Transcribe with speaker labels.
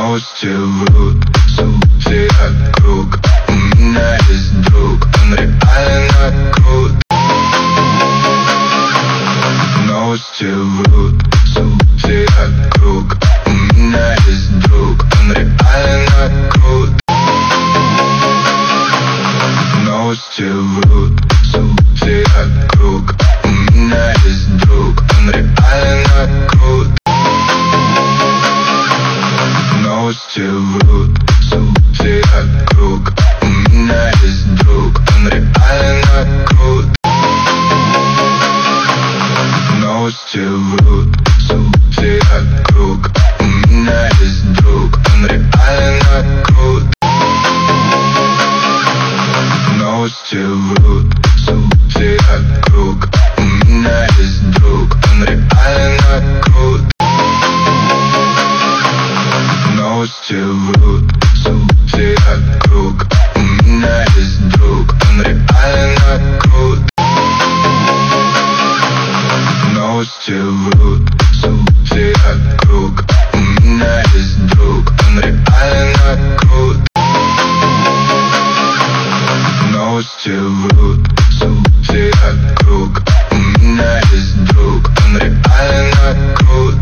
Speaker 1: Нос целует, сути округ. У меня есть друг, он реально крут. Нос целует, сути округ. У меня есть друг, он реально крут. Нос целует, сути округ. У меня есть друг, он реально крут. Нос целует, сути округ. У меня есть друг, он реально крут. Нос целует, сути округ. У меня есть друг, он реально крут. Нос целует, сути округ. У меня есть друг, он реально крут. Нос целует, сути округ. У меня есть друг, он реально крут. Нос целует, сути округ. У меня есть друг, он реально крут. Нос целует, сути округ. У меня есть друг, он реально крут.